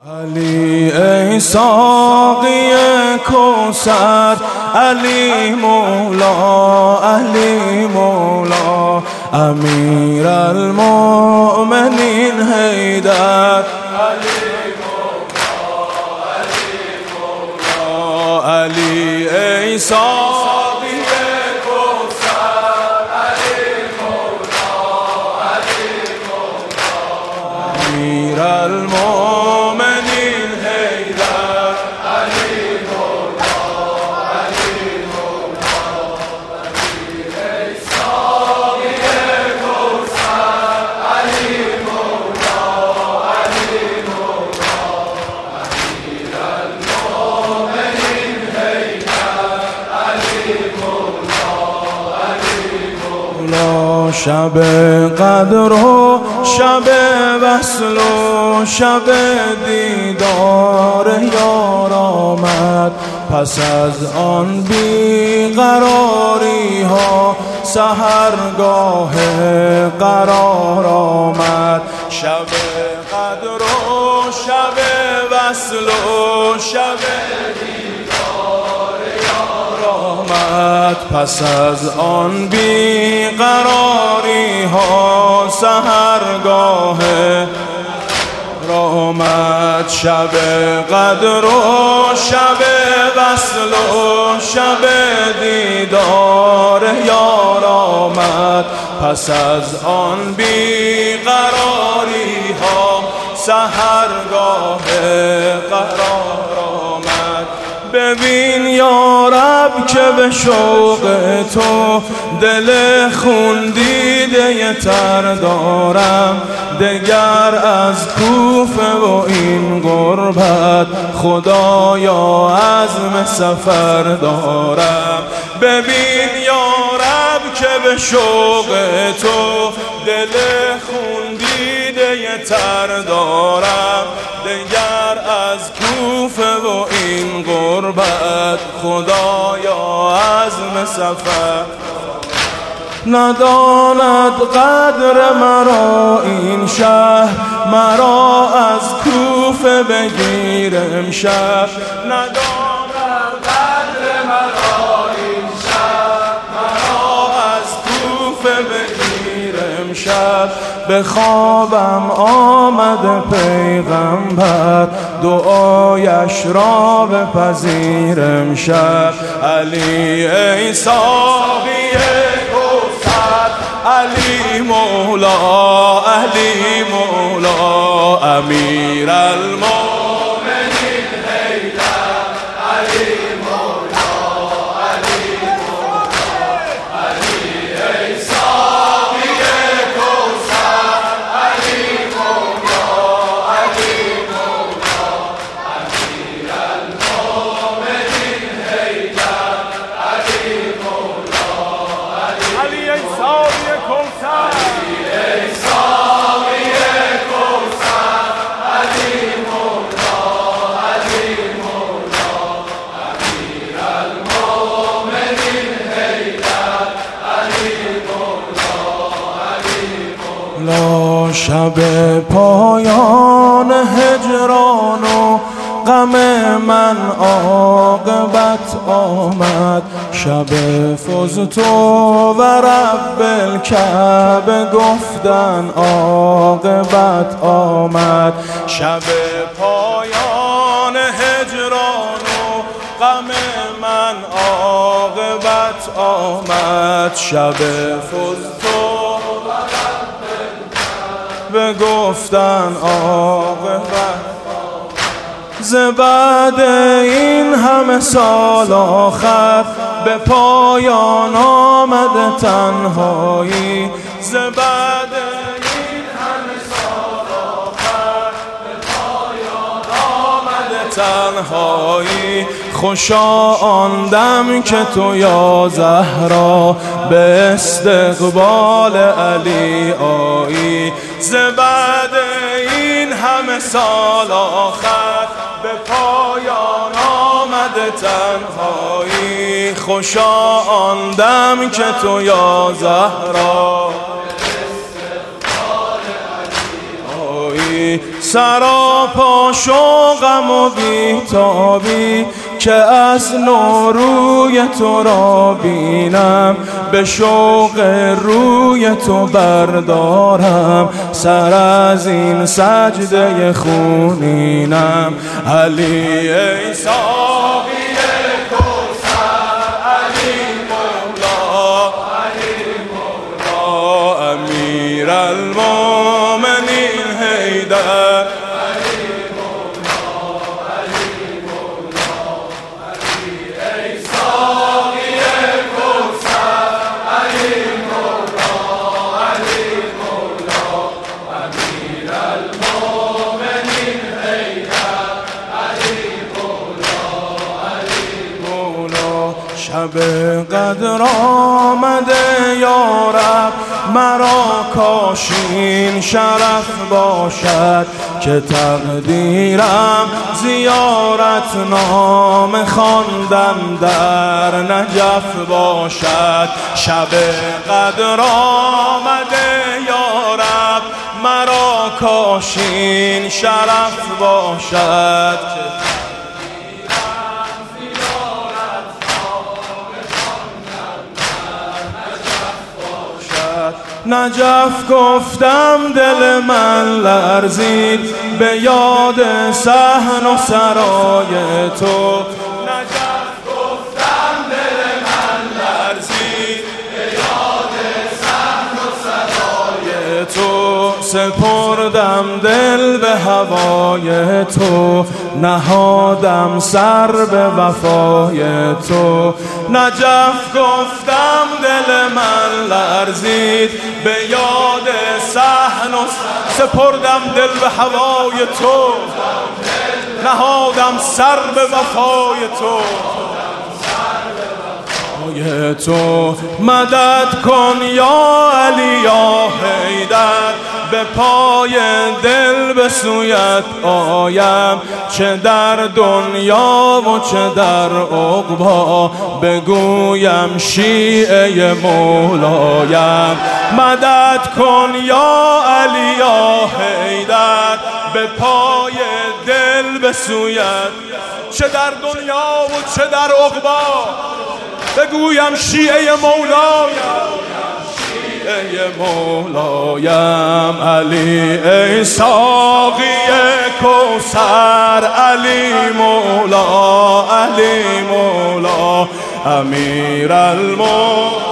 علی ای ساقی کوثر، علی مولا، علی مولا، امیر المؤمنین حیدر، علی مولا، علی مولا، علی ای ساقی کوثر، علی مولا، علی مولا، امیر المؤمنین حیدر، علی مولا، علی مولا، علی ای ساقی کوثر، علی مولا، علی مولا، امیر المؤمنین حیدر، علی مولا، علی مولا. شب قدر و شب وصل و شب دیدار یار آمد، پس از آن بیقراری ها سحرگاه قرار آمد. شب قدر و شب وصل و شب دیدار یار آمد، پس از آن بیقراری ها سحرگاه آمد. شب قدر و شب وصل و شب دیدار یار آمد، پس از آن بیقراری ها سحرگاه قرار آمد. ببین یا رب که به شوق تو دل خون دیده تر دارم، دگر از کوفه و این غربت خدایا عزم سفر دارم. ببین یا رب که به شوق تو دل خون دیده تر دارم، دگر از کوفه و این غربت خدایا عزم سفر. نداند قدر مرا این شهر، مرا از کوفه بگیر امشب. نداند قدر مرا این شهر، مرا از کوفه بگیر امشب. به خوابم آمد پیغمبر، دعایش را بپذیر امشب. علی ای ساقی کوثر، علی مولا، علی مولا، امیر المؤمنین حیدر، علی مولا، علی مولا، علی ای ساقی کوثر، علی مولا، علی مولا، امیر المؤمنین حیدر، علی مولا، علی ای ساقی کوثر، علی ای ساقی کوثر، علی مولا، علی مولا، امیر المؤمنین حیدر، علی مولا، علی مولا. شب پایان هجران و غم من عاقبت آمد، شب فزت و رب الکعبه گفتن عاقبت آمد. شب پایان هجران و غم من عاقبت آمد، شب فزت و رب الکعبه گفتن عاقبت. ز بعد این همه سال آخر به پایان آمد تنهایی، ز بعد این همه سال آخر به پایان آمد تنهایی. خوشا آن دم که تو یا زهرا به استقبال علی آیی، ز بعد این همه سال آخر به پایان آمد تنهایی. خوشا آن دم که تو یا زهرا سراپا شوقم و بیتابی که از نوروی تو را بینم، به شوق روی تو بردارم سر از این سجده خونینم. علی ای ساقی کوثر، علی مولا، امیر المومنین حیدر، شب قدر آمده یا رب، مرا کاشین شرف باشد که تقدیرم زیارت نام خواندن در نجف باشد. شب قدر آمده یا رب، مرا کاشین شرف باشد که نجف گفتم دل من لرزید به یاد صحن و سرای تو. نجف گفتم دل من لرزید به یاد صحن و سرای تو. سپردم دل به هوای تو، نهادم سر به وفای تو. نجف گفتم دل من لرزید به یاد صحن و سپردم دل به هوای تو، نهادم سر به وفای تو. تو مدد کن یا علی یا حیدر، به پای دل به سویت آیم، چه در دنیا و چه در عقبا بگویم شیعه مولایم. مدد کن یا علی یا حیدر، به پای دل به سویت، چه در دنیا و چه در عقبا بگویم شیعه مولایم، شیعه مولایم. علی ای ساقی کوثر، علی مولا، علی مولا، امیر المومنین.